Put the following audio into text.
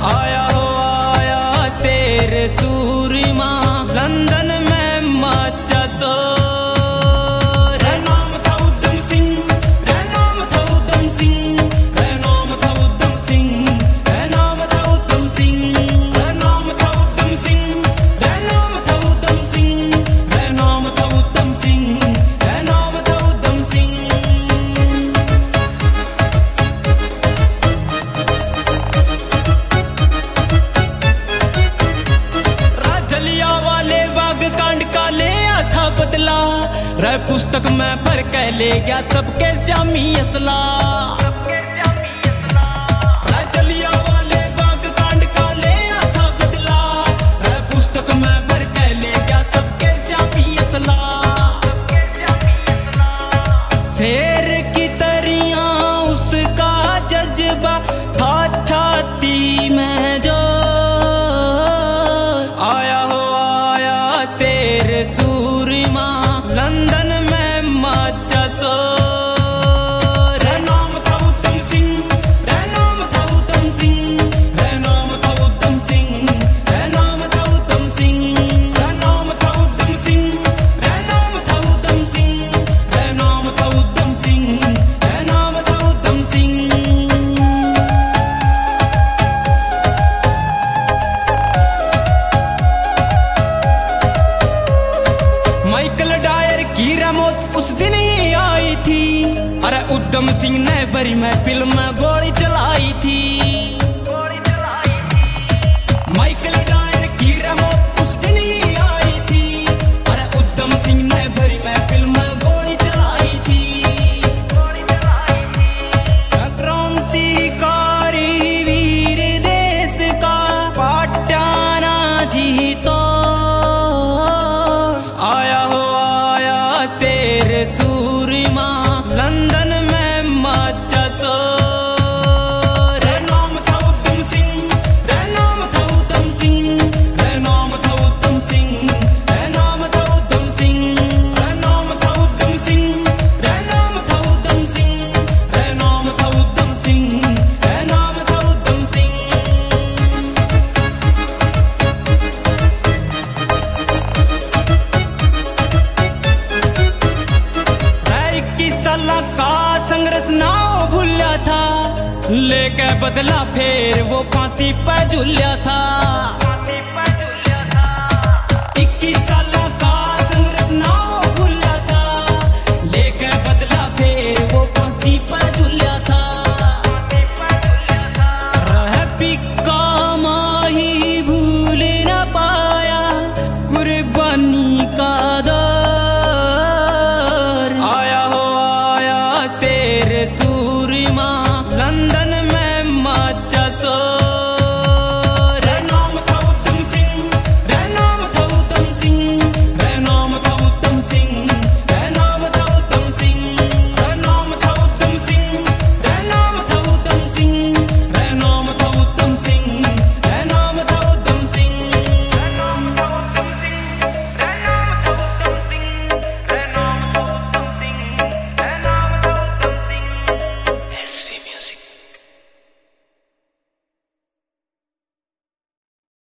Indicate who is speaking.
Speaker 1: आया हो आया शेर सूरमा, लंदन में मचा शोर। रे नाम था उधम सिंह, रे नाम था उधम सिंह, रे नाम था उधम सिंह, रे नाम था उधम सिंह, रे नाम था उधम सिंह, रे नाम था उधम सिंह, रे नाम था उधम सिंह, रे नाम था उधम सिंह। जलियांवाले बाग कांड का ले था बदला, रह पुस्तक में भर के ले गया सबके श्यामी असला। जलियांवाले बाग कांड का ले था बदला, रह पुस्तक में भर के ले गया सबके श्यामी असला। शेर की तरियां उसका जज्बा था छाती में जो, आया हो आया शेर सूरमा, लंदन में मचा शोर। रे नाम था उधम सिंह, रे नाम था उधम सिंह, रे नाम था उधम सिंह, रे नाम था उधम सिंह, रे नाम था उधम सिंह, रे नाम था उधम सिंह, रे नाम था उधम सिंह, रे नाम था उधम सिंह। माइकल डायर की मौत उस दिन ही आई थी, अरे उधम सिंह ने बड़ी महफिल में गोली चलाई थी। माइकल डायर की मौत उस दिन ही आई थी, अरे उधम सिंह ने बड़ी महफिल में गोली चलाई थी। क्रांतिकारी वीर देश का पटाना जीतो, आया हो आया शेर सूरमा, लंदन में मचा शोर। रे नाम था उधम सिंह, रे नाम था उधम सिंह, रे नाम था उधम सिंह, रे नाम था उधम सिंह, रे नाम था उधम सिंह, रे नाम था उधम सिंह, रे नाम था उधम सिंह, रे नाम था उधम सिंह। 21 साल का संघर्ष ना भूलिया था, लेके बदला फिर वो फांसी पे झूलिया था।